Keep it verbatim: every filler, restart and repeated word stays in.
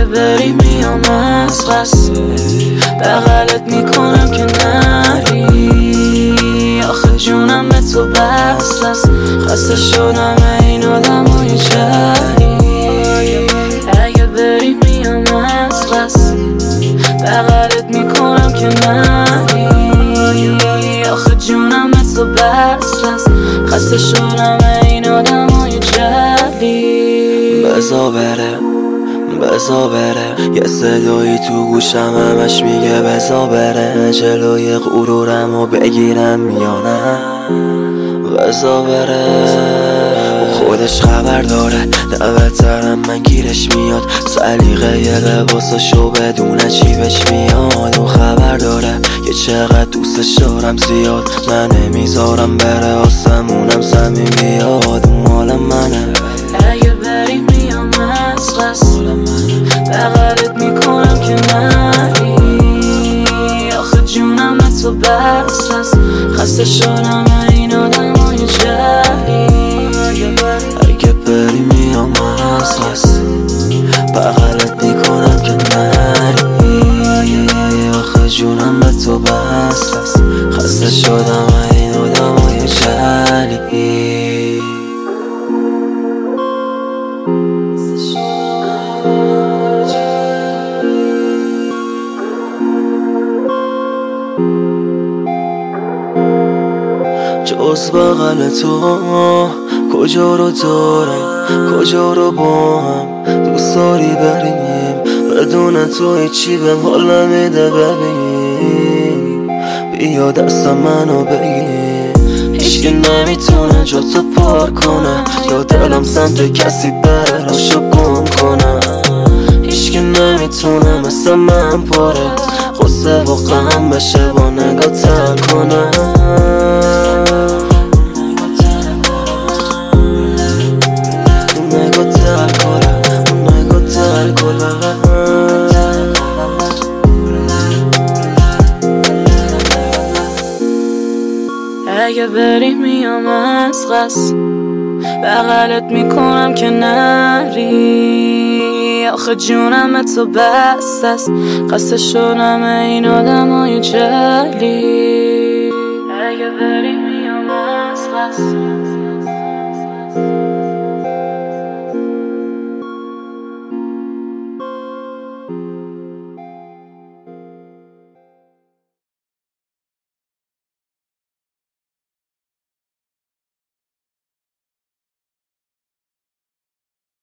بری میام از قصد بغلت میکنم که نری. آخه جونم به تو بست است، خسته شدم این آدمای جری. اگه بری میام از قصد بغلت میکنم که نری. آخه جونم به تو بست است، خسته شدم این آدمای جری. بزا بره بزا بره، یه صدایی تو گوشم همش میگه بزا بره. جلوی غرورمو بگیرم یا نه، بزا بره. خودش خبر داره نه بهترم من گیرش میاد، سلیقه یه لباساشو بدونه چی بهش میاد. اون خبر داره که چقدر دوستش دارم زیاد، من نمیذارم بره آسمونم زمین بیاد. اون مال منه. اگه بری میام از قصد بغلت میکنم که نری. آخه جونم به تو بست است، خسته شدم این آدمای جری. اگه بری میام از قصد بغلت میکنم که نری. آخه جونم به تو بست است، خسته شدم این آدمای جری. جز بغل تو کجا رو دارم، کجا رو با هم دوست داری بریم. بدون تو هیچی بهم حال نمیده ببین، بیا دست منو بگیر. هیچکی نمیتونه جا تو پار کنه، یا دلم سمت کسی بره راشو گم کنه. هیچکی نمیتونه مثل من پاره غصه و غم بشه با نگاه تر کنه. اگه بری میام از قصد بغلت میکنم که نری. آخه جونم به تو بست است، خسته شدم این آدمای جلی. اگه بری میام از قصد